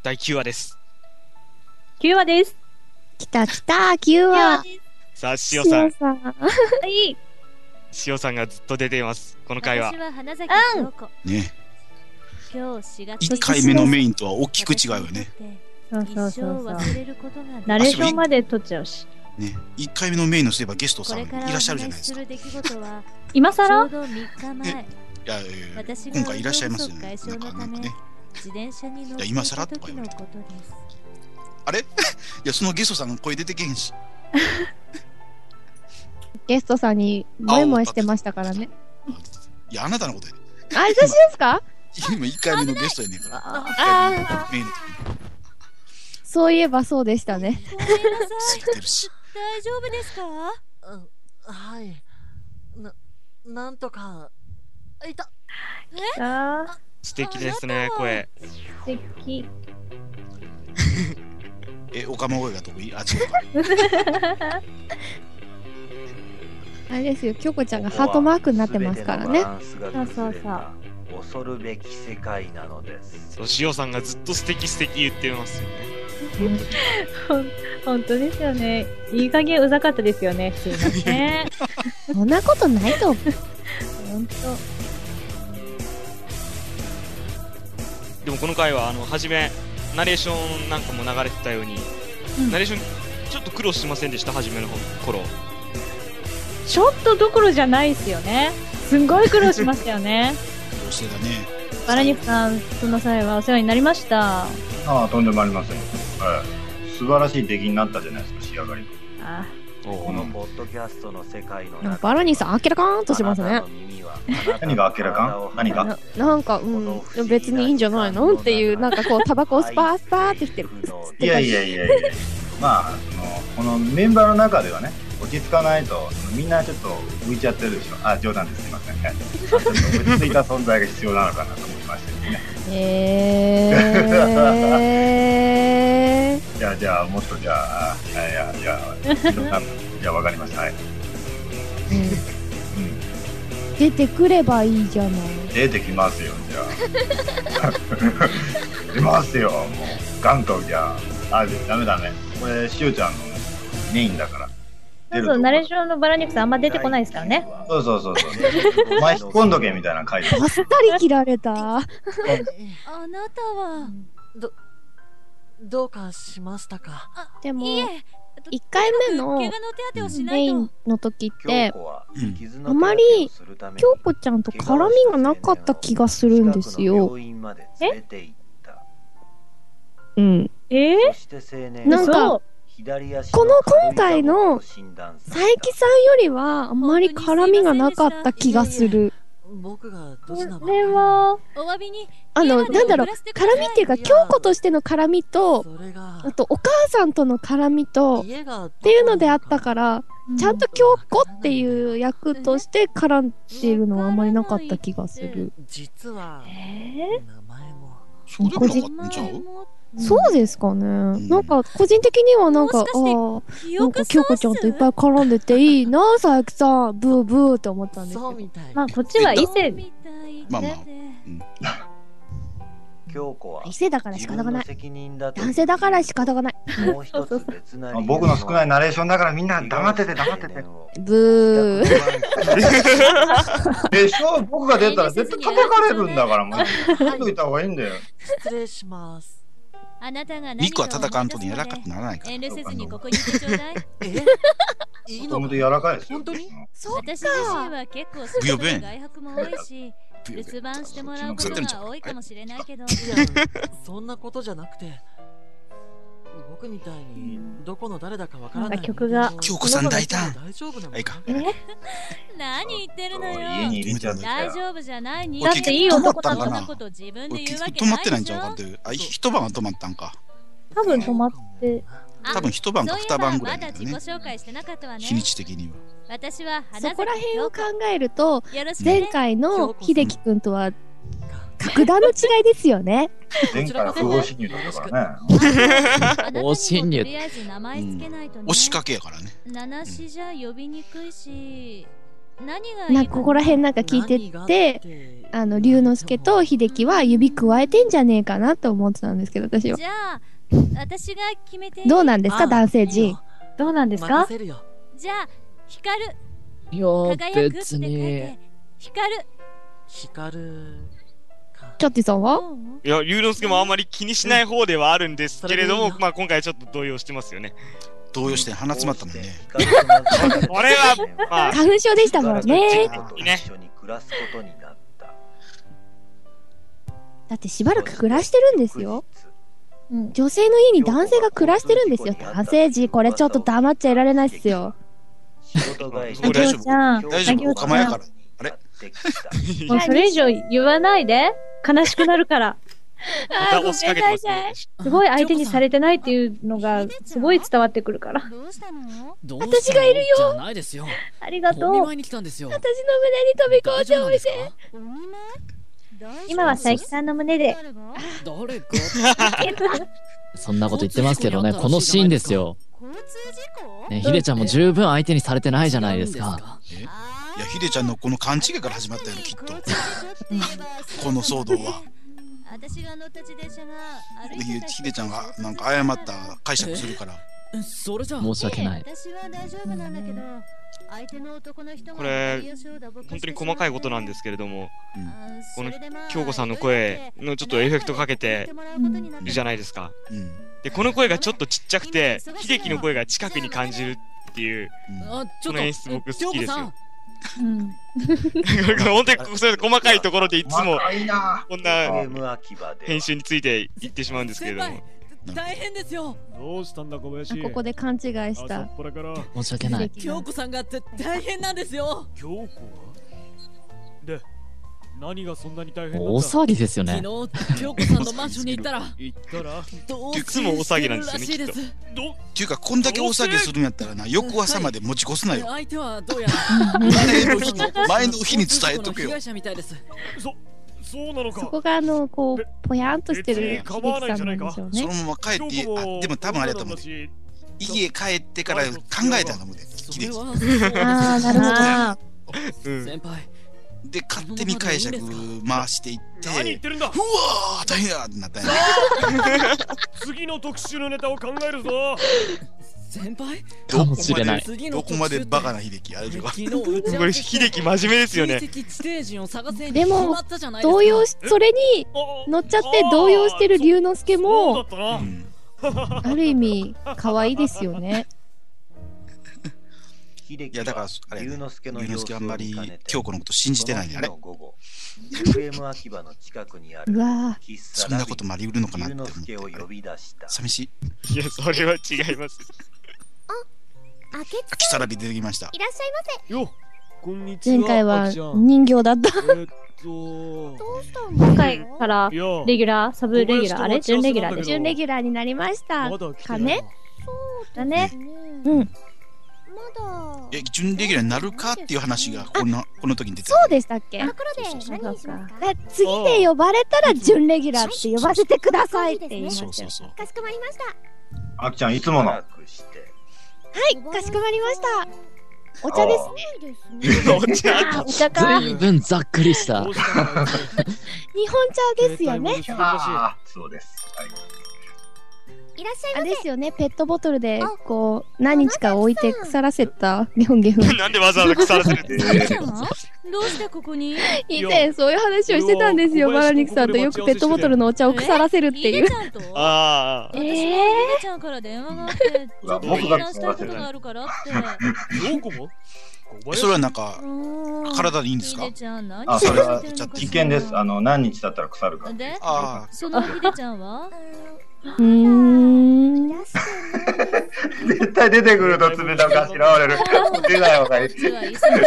第9話です。 9話です。 来た来た、9話。 さあ、しおさん。 はい。 しおさんがずっと出ています、この回は。 ね。1回目のメインとは大きく違うよね。 そうそうそうそう。ナレーションまで撮っちゃうし。 ね、1回目のメインのすればゲストさんいらっしゃるじゃないですか。 今更？ いや今回いらっしゃいますよね。なんかね。いや今更とか言われて。あれ？いやそのゲストさんの声出てけんし。 ゲストさんに萌え萌えしてましたからね。 いやあなたのことや。 あ、私ですか？ 今1回目のゲストやねんから。 ああ。そういえばそうでしたね。 大丈夫ですか？はい。なんとか。いた。 素敵ですね、声。 素敵。 オカマ声が得意？あ、違うか。 あれですよ、京子ちゃんがハートマークになってますからね。 そうそうそう。 恐るべき世界なのです。 そう、しおさんがずっと素敵素敵言ってますよね。 本当ですよね。いい加減うざかったですよね。すいません。 そんなことないと思う。 本当。 でもこの回は初めナレーションなんかも流れてたように、ナレーションちょっと苦労しませんでした？初めの頃。 ちょっとどころじゃないですよね。すんごい苦労しましたよね。 苦労してたね。 バラ肉さん、その際はお世話になりました。 ああ、とんでもありません。はい。素晴らしい出来になったじゃないですか、仕上がり。 ああ。このポッドキャストの世界の中、 バラニーさん、あけらかーんとしますね。 何があけらかん？何が？ なんか、別にいいんじゃないのっていう、なんかこう、タバコをスパースパーってきてる。 いやいやいやいや。まあ、このメンバーの中ではね、落ち着かないと、みんなちょっと浮いちゃってるでしょ。あ、冗談です。すいません。ちょっと落ち着いた存在が必要なのかなと思いましたね。じゃあもっとじゃあわかりました。はい。 出てくればいいじゃない。 出てきますよ、じゃあ。出ますよ、もうガンとじゃあ。あ、ダメ。これしおちゃんのメインだから。 そう、ナレーションのバラ肉さんあんま出てこないですからね。 そう。お前引っ込んどけみたいな回で。 あっさり切られた。 あなたはどうかしままか？ でも1回目のメインの時ってあまり京子ちゃんと絡みがなかった気がするんですよ。なんか今回の佐伯さんよりはあまり絡みがなかった気がする。 僕がどちらこれはなんだろう、絡みっていうか京子としての絡みと、あとお母さんとの絡みとっていうのであったから、ちゃんと京子っていう役として絡んでいるのはあんまりなかった気がする。 実は名前もそうでもなかったんちゃう？ そうですかね。なんか個人的にはなんかなんか京子ちゃんといっぱい絡んでていいな、佐伯さん、ブーブーって思ったんですけど。 まあこっちは伊勢。 まあ。 異性だから仕方がない。男性だから仕方がない。 僕の少ないナレーションだからみんな黙ってて。 ブー。 僕が出たら絶対叩かれるんだから、もう言っといた方がいいんだよ。 失礼します。 ミクは叩かんとに柔らかくならないから。 遠慮せずにここにいてちょうだい。 いいの？柔らかいですよ。 本当に？ 私自身は結構ブヨベン。 外泊も多いし。留守番してもらうことが多いかもしれないけど、いやそんなことじゃなくて、僕みたいにどこの誰だかわからない曲が京子さん大胆。 何言ってるのよ。 家に入れちゃって大丈夫じゃないに。 だっていい男だなの。 こと自分で言うわけ止まってないんちゃうかって。一晩は止まったんか。 多分止まって。 多分一晩か二晩ぐらいだね。日にち的には。 そこら辺を考えると前回の秀樹くんとは格段の違いですよね。 前回は不法侵入だったからね。不法侵入。 押しかけやからね。 七しじゃ呼びにくいし。 ここら辺なんか聞いてて、龍之介と秀樹は指加えてんじゃねえかなと思ってたんですけど、私は。 じゃあ、私が決めて。 どうなんですか、男性陣。 どうなんですか？ じゃあ、光る。 いやー、別に。 光る。 チョッティさんはいや、龍之介もあんまり気にしない方ではあるんですけれども、まあ今回ちょっと動揺してますよね。 動揺して鼻詰まったもんね。 これは、まあ、 花粉症でしたもんね。だってしばらく暮らしてるんですよ。女性の家に男性が暮らしてるんですよ。男性陣、これちょっと黙っちゃいられないっすよ。 大丈夫ちゃん。 大丈夫、お構いやから。あれもうそれ以上言わないで。悲しくなるから。 あー、ごめんなさい。 すごい相手にされてないっていうのがすごい伝わってくるから。 私がいるよ。 じゃないですよ。 ありがとう。 お見舞いに来たんですよ。 私の胸に飛び込んでおいて。 今は佐伯さんの胸で。 誰かそんなこと言ってますけどね、このシーンですよ。ね、ヒデちゃんも十分相手にされてないじゃないですか。 いや、ヒデちゃんのこの勘違いから始まったよ、きっと。この騒動は。ヒデちゃんがなんか誤った解釈するから。 それじゃ申し訳ない。 これ、本当に細かいことなんですけれども、この京子さんの声のちょっとエフェクトかけてるじゃないですか。で、この声がちょっとちっちゃくて、秀樹の声が近くに感じるっていう、この演出僕好きですよ。本当にそういう細かいところでいつもこんな編集について言ってしまうんですけれども。 大変ですよ。 どうしたんだ小林。 ここで勘違いした。 申し訳ない。 京子さんが大変なんですよ。 京子がで、何がそんなに大変なんだ。 大騒ぎですよね。 昨日京子さんのマンションに行ったらいつも大騒ぎなんですよね、きっと。 っていうか、こんだけ大騒ぎするんやったらな、翌朝まで持ち越すなよ。 相手はどうやら前の日に伝えとけよ。 そうなのか。 そこがこうぽやんとしてる秀樹さんなんでしょうね。 そのまま帰って、でも多分あれだと思う。家帰ってから考えたんだもんね。 ああ、なるほど。先輩。 で、勝手に解釈回していって、 何言ってるんだ。 うわー大変やってなったんや。 次の特集のネタを考えるぞ。 先輩かもしれない。 どこまでバカな秀樹あれでか。 これ秀樹真面目ですよね。 でも動揺し、それに乗っちゃって動揺してる龍之介もある意味可愛いですよね。 いやだからあれ龍之介あんまり京子のこと信じてないねあれ。うわそんなこともありうるのかなって思って寂しい。 いやそれは違います。 秋さらび出てきました。 いらっしゃいませ。 よこんにちは。 前回は人形だった。 今回からレギュラー、サブレギュラー、あれ準レギュラーで準レギュラーになりましたかね。 だね。 うん。 準レギュラーになるかっていう話がこの時に出てそうでしたっけ。次で呼ばれたら準レギュラーって呼ばせてくださいって言いました。 かしこまりました。 あきちゃんいつもの。 はい、かしこまりました。お茶ですね。 お茶か。 随分ざっくりした。 日本茶ですよね。 そうです。 いらっしゃいませ。 あれですよね、ペットボトルでこう何日か置いて腐らせたゲフンゲフン。 なんでわざわざ腐らせるんですか。 どうしてここに？ 以前そういう話をしてたんですよ。バラニクさんとよくペットボトルのお茶を腐らせるっていう。 ああ。 ひでちゃんから電話があって僕がしたいことがあるからって。 どこも？ それはなんか体にいいんですか？ あ、それは危険です。何日経ったら腐るから。 で、そのひでちゃんは？ 絶対出てくると冷たくあしらわれる。出ない方がいい。 そん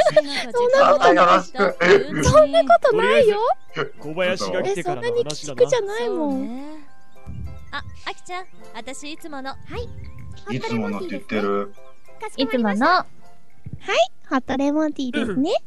なことないよ。 小林が来てからの話だな。 そんなに鬼畜じゃないもん。 あきちゃん、私いつもの。はい。 いつものって言ってる。 いつもの。 はい、ホットレモンティーですね。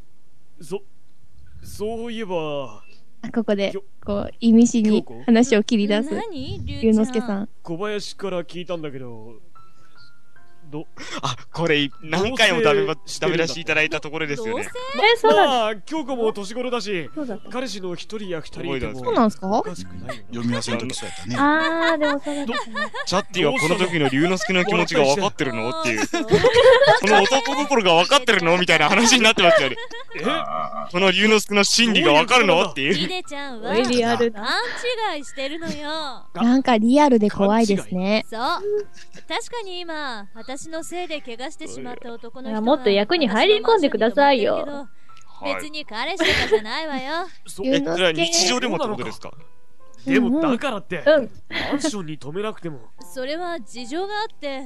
そういえば。 ここでこう意味深に話を切り出す龍之介さん。 小林から聞いたんだけど、 あ、これ、何回もダメ出しいただいたところですよね。 そうだ。 まあ、京子も年頃だし、彼氏の一人や二人でもそうなんすか？ おかしくないよ読み忘れの時そうやったね。 あー、でもそうだ。 チャッティはこの時の龍之介の気持ちが分かってるのっていう。この男心が分かってるのみたいな話になってますよね。この龍之介の心理が分かるのっていう。 ひでちゃんはリアルな。 勘違いしてるのよ。 なんかリアルで怖いですね。 そう。確かに今、私のせいで怪我してしまった男の人はもっと役に入り込んでくださいよ。 別に彼氏とかじゃないわよ。 それは日常でもってことですか？ でもだからって、マンションに止めなくても。 それは事情があって。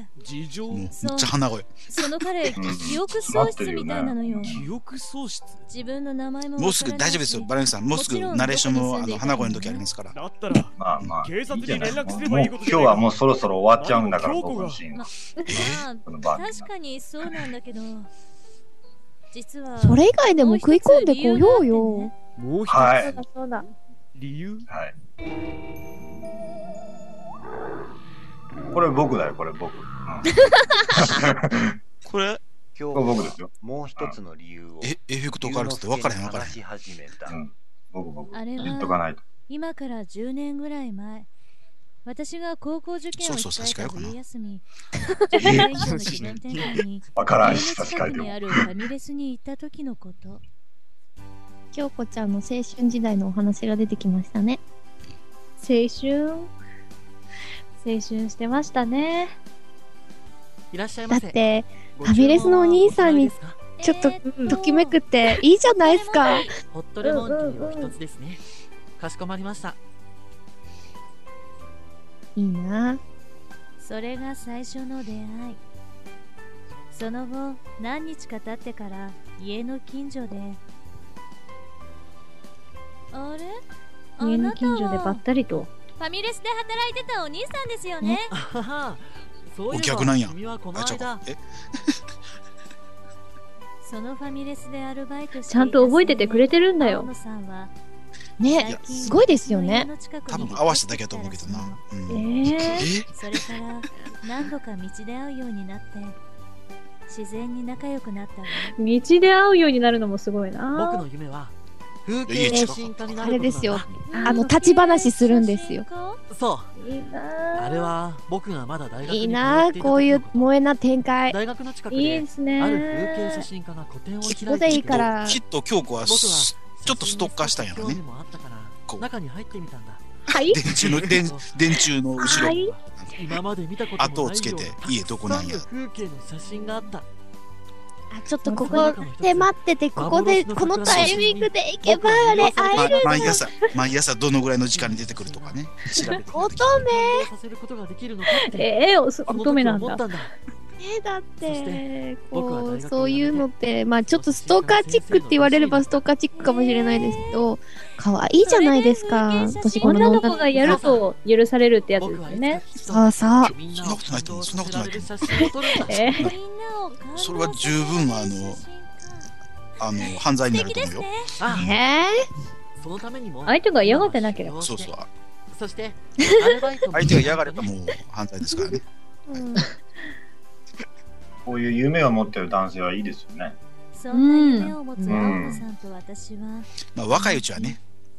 事情？ めっちゃ鼻声。 その彼、記憶喪失みたいなのよ。 記憶喪失？ 自分の名前も。 もうすぐ大丈夫ですよ、バレンさん。もうすぐナレーションも鼻声の時ありますから。 だったら、 まあまあ、 警察に連絡すれもうばいいこと今日はもうそろそろ終わっちゃうんだから、僕のシーン。 確かにそうなんだけど、実は。 それ以外でも食い込んでこようよ。 もう一つ。 はい。 そうだそうだ。 理由？ はい。これ僕だよ、これ僕。 これ今日僕ですよ。 もう一つの理由を。 エフェクトがあるって分からへん分からへん。 僕。 あれは言っとかないと。 今から10年ぐらい前、私が高校受験を控えた冬休み、 わからんし、 近くにあるファミレスに行った時のこと。 京子ちゃんの青春時代のお話が出てきましたね。 青春してましたね。 いらっしゃいだませ。 ってファミレスのお兄さんにちょっとときめくっていいじゃないですか。 ホットレモンティーを一つですね。かしこまりました。 いいな。 それが最初の出会い。その後何日か経ってから家の近所で。あれ？ 家の近所でばったりと。 ファミレスで働いてたお兄さんですよね。 お客なんや。 そのファミレスでアルバイトしてちゃんと覚えててくれてるんだよ。 ね、すごいですよね。 多分合わせただけだと思うけどな。 それから何度か道で会うようになって自然に仲良くなったわ。 道で会うようになるのもすごいな。 僕の夢は風景写真家になることなんだ。 あれですよ。立ち話するんですよ。 そう。いいな。あれは僕がまだ大学に通っていた時のこと。 いいな、こういう萌えな展開。 大学の近くいいですね。 ある風景写真家が個展を開いて。 ここでいいから。 きっと京子はちょっとストッカーしたんやろね。 中に入ってみたんだ。 はい。 電柱の後ろ。 今まで見たこと後をつけて家どこなんや。 風景の写真があった。 ちょっとここで待ってて、ここでこのタイミングで行けばあれ会える。 毎朝どのぐらいの時間に出てくるとかね。 乙女。乙女なんだ。 だってこうそういうのってまあちょっとストーカーチックって言われればストーカーチックかもしれないですけど、可愛いじゃないですか。年頃の女の子がやると許されるってやつですよね。 そうそう。 そんなことないと思う。そんなことないと思う。それは十分犯罪になると思うよ。 そのためにも相手が嫌がってなければ。 そうそう。 そして相手が嫌がればもう犯罪ですからね。 こういう夢を持ってる男性はいいですよね。 そんな夢を持つ青野さんと私は。 まあ若いうちはね。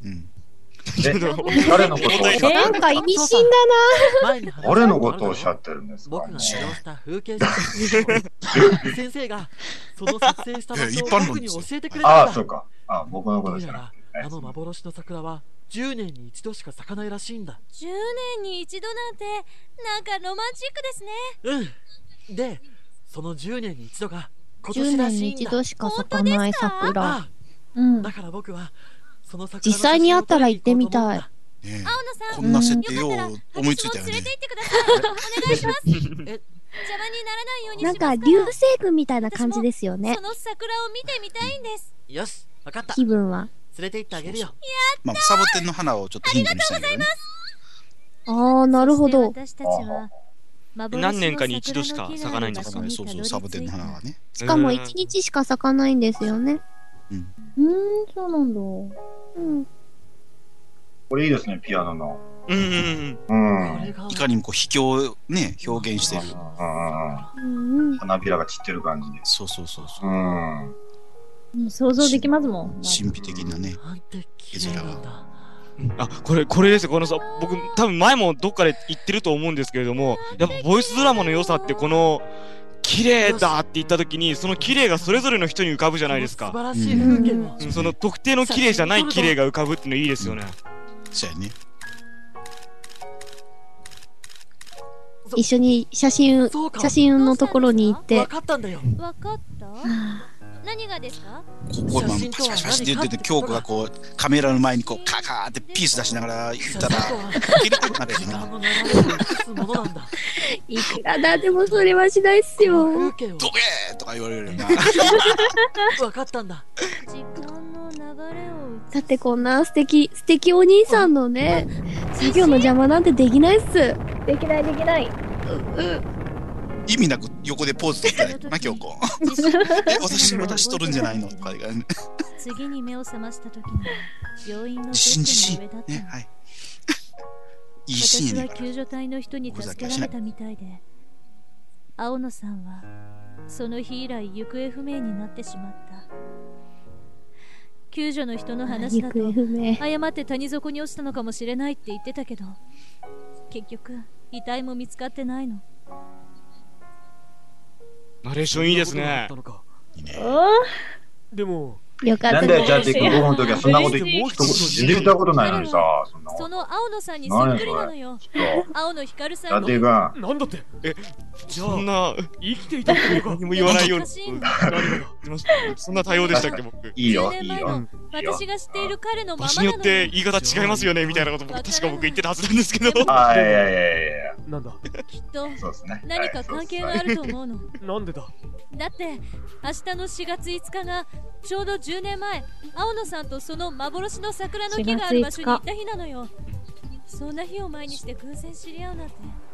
誰のことをおっしゃってる？ なんか意味深だな。 誰のことをおっしゃってるんですか？ 僕が使用した風景写真。先生がその撮影した場所を僕に教えてくれたんだ。 ああ、そうか。僕のことですか。 あの幻の桜は10年に一度しか咲かないらしいんだ。 10年に一度なんてなんかロマンチックですね。 うん。で、その10年に一度が今年らしいんだ。 10年に一度しか咲かない桜。 だから僕はその桜実際に会ったら行ってみたい。 青野さん、 こんな設定を思いついたよね。 連れて行ってください。お願いします。邪魔にならないようにしますから。 なんか流星群みたいな感じですよね。 その桜を見てみたいんです。 よし、わかった。 気分は。 連れて行ってあげるよ。 まあサボテンの花をちょっとヒントにしたいけどね。 ああ、なるほど。 何年かに一度しか咲かないんですかね。 そうそう、サボテンの花はね。 しかも1日しか咲かないんですよね。 そうなんだ。 これいいですね、ピアノの。 いかにもこう秘境をね表現してる。 花びらが散ってる感じで。 そうそうそうそう。想像できますもん。 神秘的なね絵面が。 あ、これですよ。このさ、僕多分前もどっかで言ってると思うんですけれども、やっぱボイスドラマの良さってこの綺麗だって言った時にその綺麗がそれぞれの人に浮かぶじゃないですか。その特定の綺麗じゃない綺麗が浮かぶってのいいですよね。 そうやね。 一緒に写真のところに行って。 わかったんだよ。 わかった？何がですか？ こうパシパシパシって言ってて、京子がこうカメラの前にこうカーカーってピース出しながら言ったら切りたくなるよな。 いくらだでもそれはしないっすよ。 どけーとか言われるよな。 わかったんだ。 だってこんな素敵お兄さんのね、作業の邪魔なんてできないっす。できない。 意味なく横でポーズ取ってないな、京子。私取るんじゃないのとか言うね。 次に目を覚ました時に病院のベ地震ッドの上だったの。 ね、はい。いいシーン私は救助隊の人に助けられたみたいで、青野さんはその日以来行方不明になってしまった。救助の人の話だと誤って谷底に落ちたのかもしれないって言ってたけど、結局遺体も見つかってないの。 ナレーションいいですね。 でもよかったなんだよ、じゃあって高校の時はそんなこと言ったことないのにさ、 その青野さんにそっくりなのよ。青野光さんの。 なんだって。 そんな生きていたって何も言わないように。そんな多様でしたっけ僕。 いいよ。 私が知っている彼のまま場所によって言い方違いますよねみたいなこと確か僕言ってたはずなんですけど。 いや。 なんだ。 きっと何か関係があると思うの。 なんでだ。 だって明日の4月5日がちょうど10年前、青野さんとその幻の桜の木がある場所に行った日なのよ。そんな日を前にして偶然知り合うなんて、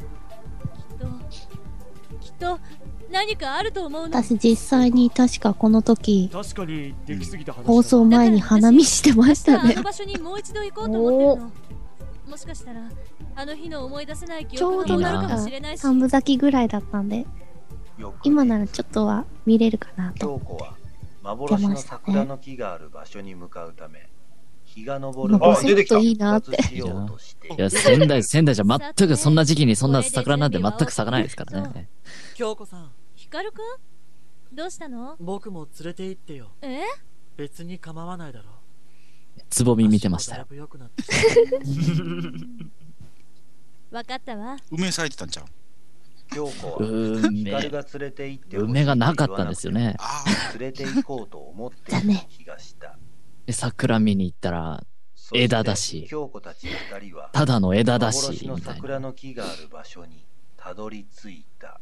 きっと何かあると思うの。 私実際に確かこの時確かにできすぎた話、 放送前に花見してましたね。 あの場所にもう一度行こうと思ってるの。もしかしたらあの日の思い出せない記ちょうど憶が戻るなんかかもしれないし。 三分咲きぐらいだったんで、今ならちょっとは見れるかなと。 京子は幻の桜の木がある場所に向かうため、日が昇る前に出いいなって。 いや、仙台じゃ全くそんな時期にそんな桜なんて全く咲かないですからね。 京子さん。 光くんどうしたの？ 僕も連れて行ってよ。別に構わないだろ。 つぼみ見てましたよ。 わかったわ。 梅咲いてたんちゃう？ 京子は光が連れて行って梅がなかったんですよね。 連れて行こうと思っている気がした。 桜見に行ったら枝だし、 京子たち2人はただの枝だし幻の桜の木がある場所にたどり着いた。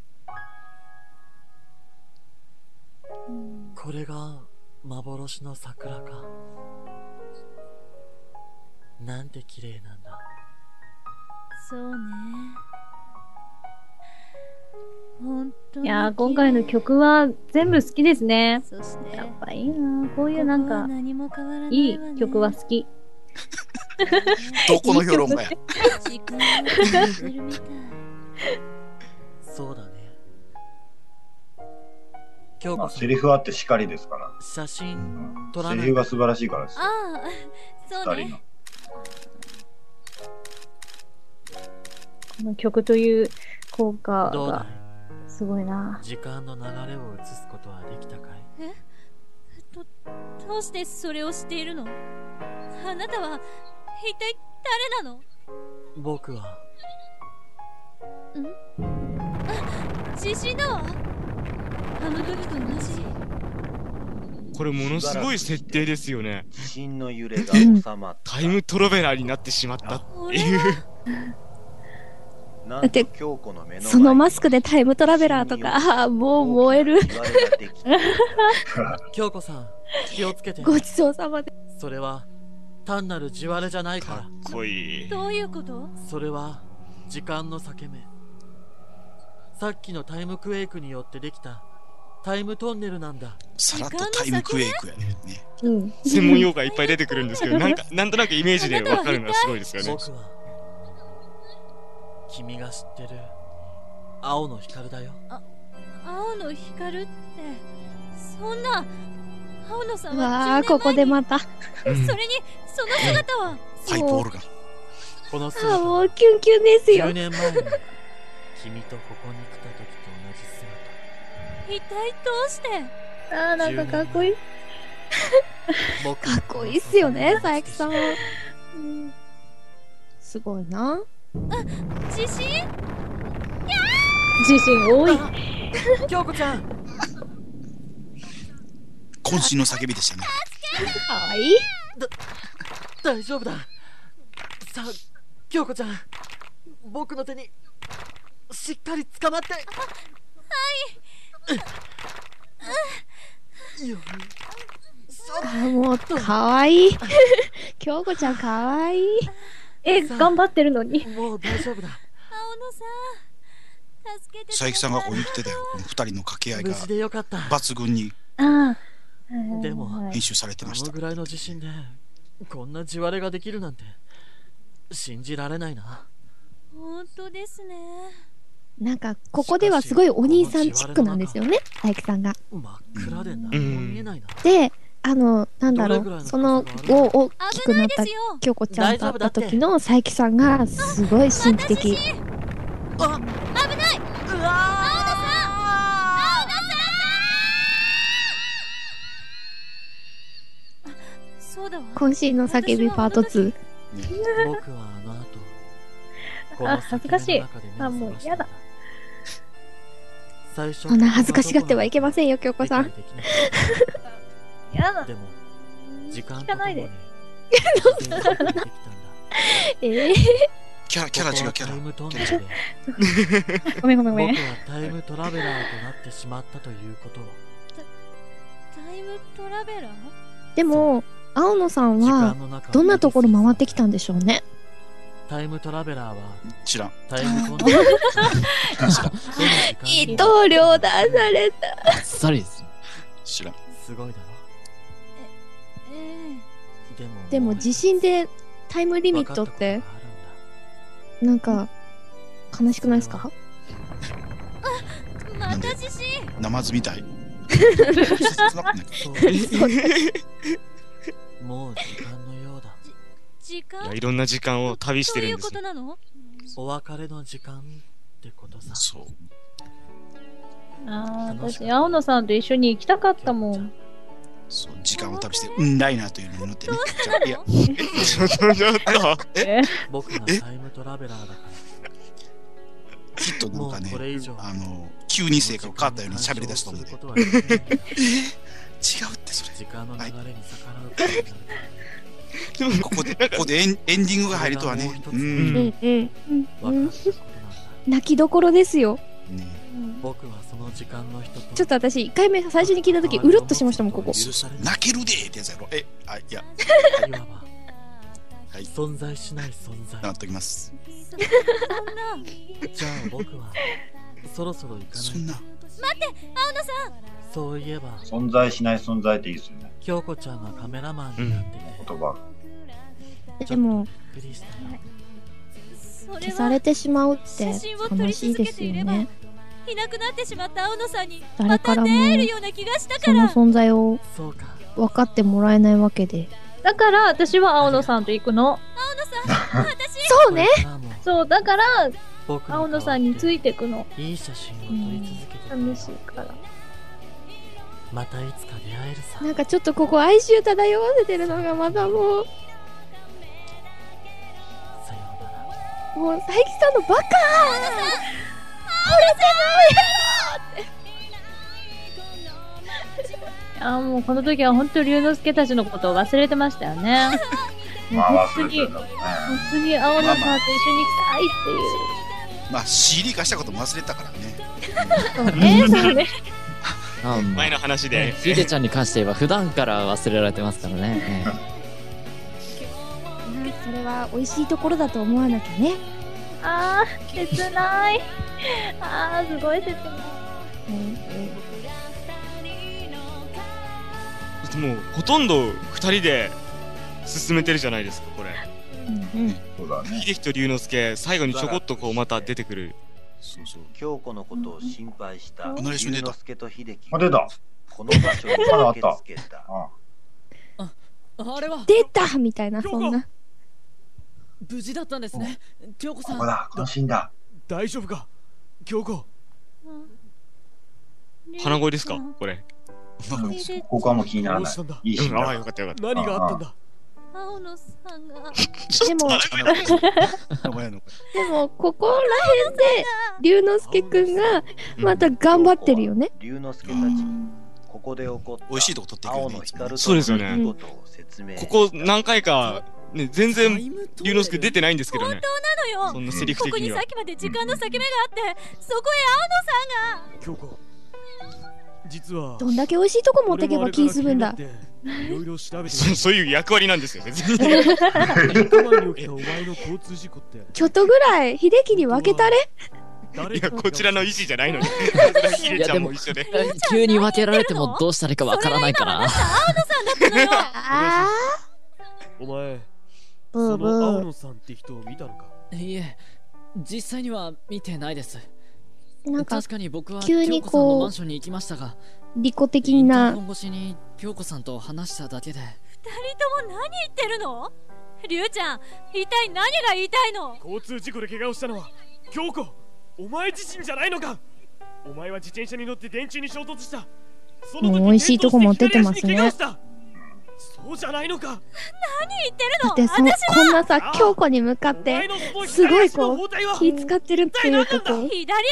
これが幻の桜か。なんて綺麗なんだ。 そうね。本当に。 いやー、今回の曲は全部好きですね。やっぱいいな、こういうなんかいい曲は好き。 どこの評論家や。 そうだね。 まあ、セリフあってしかりですから。 写真撮らない。 セリフが素晴らしいからです。 ああ、そうね。 この曲という効果がすごいな。 時間の流れを映すことはできたかい？ どうしてそれをしているの？あなたは一体誰なの？ 僕は。 地震だわ。あの時と同じ。 これものすごい設定ですよね。 地震の揺れが収まった。 タイムトラベラーになってしまったっていう。 だってそのマスクでタイムトラベラーとか、もう燃える。 京子さん、気をつけて。 ごちそうさまで。 それは単なる地割れじゃないから。 かっこいい。 どういうこと？ それは時間の裂け目。さっきのタイムクエイクによってできたタイムトンネルなんだ。 さらっとタイムクエイクやね。 専門用語がいっぱい出てくるんですけど、なんとなくイメージでわかるのはすごいですよね。 僕は君が知ってる青の光だよ。 青の光って、そんな青野さんはわあ、 10年前にここでまた。 それにその姿はパイプオルガン。 この姿あ、もうキュンキュンですよ。 10年前に君とここに来た時と同じ姿。 一体どうして？ あー、なんかかっこいい。 かっこいいっすよね、佐伯さんは。すごいな。 自信？ 自信多い。 京子ちゃん。 渾身の叫びでしたね。 かわいい。 大丈夫だ。さあ、京子ちゃん、僕の手にしっかり捕まって。はい。よあ、もうかわいい。京子ちゃんかわいい。 頑張ってるのに。 もう大丈夫だ。 青野さん、助けて。 佐伯さんがこう言ってたよ。この二人の掛け合いが無事でよかった。 抜群にでも編集されてました。 あのぐらいの地震でこんな地割れができるなんて信じられないな。 本当ですね。 なんかここではすごいお兄さんチックなんですよね、佐伯さんが。 真っ暗で何も見えないな。 で、なんだろう、その後大きくなった京子ちゃんと会った時の佐伯さんがすごい神秘的。 あ、危ない。青野さん、青野さん。そうだわ。 渾身の叫びパート2。 僕はあの後、 あ、恥ずかしい。あ、もう嫌だ。 そんな恥ずかしがってはいけませんよ、京子さん。 やだ。 でも時間聞かないで。 キャラ違うキャラ。 ごめんごめんごめん。 僕はタイムトラベラーとなってしまったということは。 タイムトラベラー？ でも青野さんはどんなところ回ってきたんでしょうね。 タイムトラベラーは知らん。 タイムトラベラー。 一刀両断された。 あっさりです。 知らん。 すごいだろ。 でも地震でタイムリミットってなんか悲しくないですか？ また地震。 ナマズみたい。 もう時間のようだ。 時間？ いや、いろんな時間を旅してるんですよ。 どういうことなの？ お別れの時間ってことさ。 そう。 ああ、私青野さんと一緒に行きたかったもん。 そう、時間を旅してライナーというのに乗ってね。いや、 ちょっと僕がタイムトラベラーだから。 きっとなんかね、急に性格変わったように喋り出すと思うで。違うってそれ。 時間の流れに逆らう。 ここでエンディングが入るとはね。 泣きどころですよ。 僕はその時間の人と。 ちょっと私1回目最初に聞いた時うるっとしましたもん、ここ。 泣けるでーってやつやろ。いや。 はい、存在しない存在。 なっときます。 じゃあ僕はそろそろ行かない。 そんな。 待って、青野さん。 そういえば存在しない存在っていいですよね。 京子ちゃんがカメラマンになってて、 言葉。 でも消されてしまうって悲しいですよね。 いなくなってしまった青野さんに誰からもまた出会えるような気がしたかそのら。 存在を分かってもらえないわけで。 だから私は青野さんと行くの。 青野さん、私。 そうね。 そうだから青野さんについてくの。 いい写真を撮り続けて、 寂しいから。 またいつか出会えるさ。 なんかちょっとここ哀愁漂わせてるのがまたもう。もう佐伯さんのバカー。 あ、もうこの時は本当龍之介たちのことを忘れてましたよね。もう次青野さんと一緒に行きたいっていう。 まあ CD 化したことも忘れたからね。 そうね。 前の話でヒデちゃんに関して言えば普段から忘れられてますからね。 それは美味しいところだと思わなきゃね。 あー、切ない。あー、すごい切ない。 もうほとんど2人で進めてるじゃないですか、これ。 そうだね。 秀樹と龍之介、最後にちょこっとこうまた出てくる。 京子のことを心配した龍之介と秀樹あ、出た。 この場所に駆けつけた。 あれは出たみたいな、そんな。 無事だったんですね。京子さん。 ここだ、このシーンだ。 大丈夫か京子。 鼻声ですかこれ。 ここはもう気にならない。いいシーンだ。 ああ、よかったよかった。 何があったんだ。 青野さんが。 でも、ここら辺で、龍之介くんが、また頑張ってるよね。 龍之介たち、ここで起こった美味しいとこ取っていくよね。 そうですよね。ここ何回か、ね、全然、龍之介出てないんですけどね。 本当なのよ。 そんなセリフ的には。 ここにさっきまで時間の裂け目があって、そこへ青野さんが。 京子。実はどんだけ美味しいとこ持ってけば気済むんだ。 いろいろ調べてそういう役割なんですよ別に。 ちょっとぐらい秀樹に分けたれ。 いやこちらの意思じゃないのに。秀ちゃんも一緒で。 急に分けられてもどうしたらいいかわからないから。 青野さんだったのよ。 お前その青野さんって人を見たのか。 いえ、実際には見てないです。 なんか確かに僕は急に京子さんのこマンションに行きましたが、 利己的な。 インターホン越しに京子さんと話しただけで。 二人とも何言ってるの？龍ちゃん、一体何が言いたいの？ 交通事故で怪我をしたのは京子、お前自身じゃないのか。お前は自転車に乗って電柱に衝突した。その時美味しいとこ持ってってますね。 そうじゃないのか。 何言ってるの？ だってこんなさ、京子に向かってすごいこう気使ってるっていうか、こう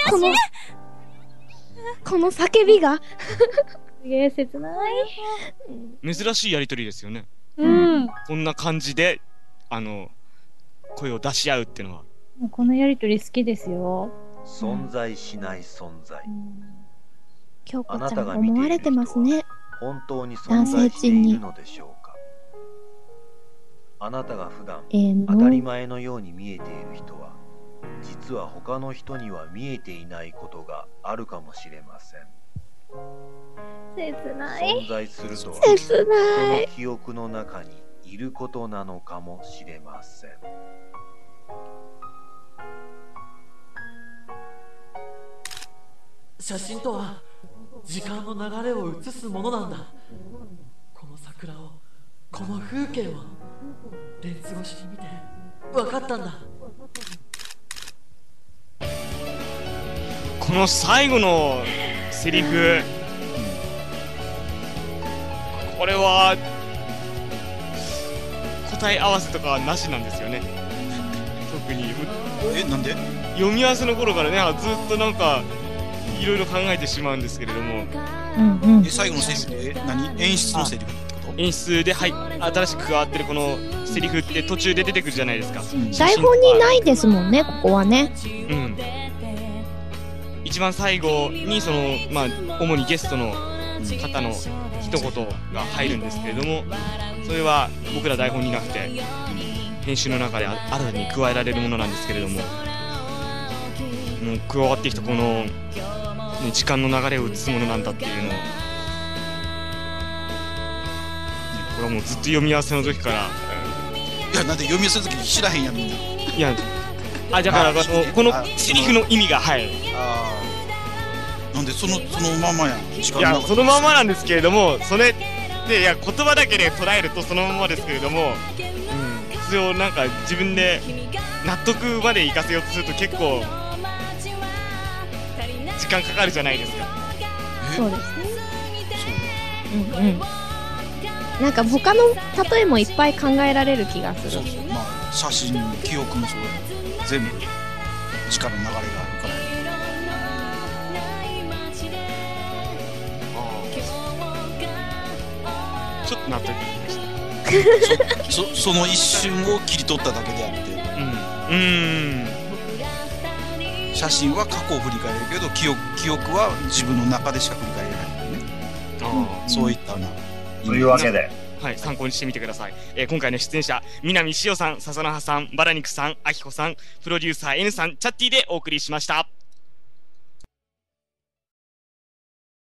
この叫びがすげえ切ない。 珍しいやりとりですよね。こんな感じで声を出し合うっていうのは。 このやりとり好きですよ。 存在しない存在。 京子ちゃん思われてますね。 本当に存在しているのでしょうか。あなたが普段当たり前のように見えている人は、実は他の人には見えていないことがあるかもしれません。 切ない。 存在するとは切ない。 人の記憶の中にいることなのかもしれません。 写真とは時間の流れを映すものなんだ。この桜を、この風景をレンズ越しに見て分かったんだ。 この最後のセリフ、これは答え合わせとかはなしなんですよね。特になんで読み合わせの頃からね、ずっとなんかいろいろ考えてしまうんですけれども、 最後のセリフって何？演出のセリフってこと？ 演出で新しく加わってるこのセリフって途中で出てくるじゃないですか。 台本にないですもんね、ここはね。 一番最後にその主にゲストの方の一言が入るんですけれども、それは僕ら台本になくて編集の中で新たに加えられるものなんですけれども、加わってきたこの時間の流れを映すものなんだっていうのを、これはもうずっと読み合わせの時から、 いやなんで読み合わせの時に知らへんやんみんな。 いやだからこのセリフの意味がなんでそのままやん。 いやそのままなんですけれども、それで言葉だけで捉えるとそのままですけれども、それをなんか自分で納得までいかせようとすると結構時間かかるじゃないですか。 そうですね。なんか他の例えもいっぱい考えられる気がする。 写真、記憶もそうだ。全部力の流れがあるから。 ちょっと納得できました。 その一瞬を切り取っただけであって。写真は過去を振り返るけど記憶は自分の中でしか振り返れないんだよね。そういったな。 というわけで、 参考にしてみてください。今回の出演者、南しおさん、笹野葉さん、バラ肉さん、あきこさん、プロデューサー N さん、チャッティでお送りしました。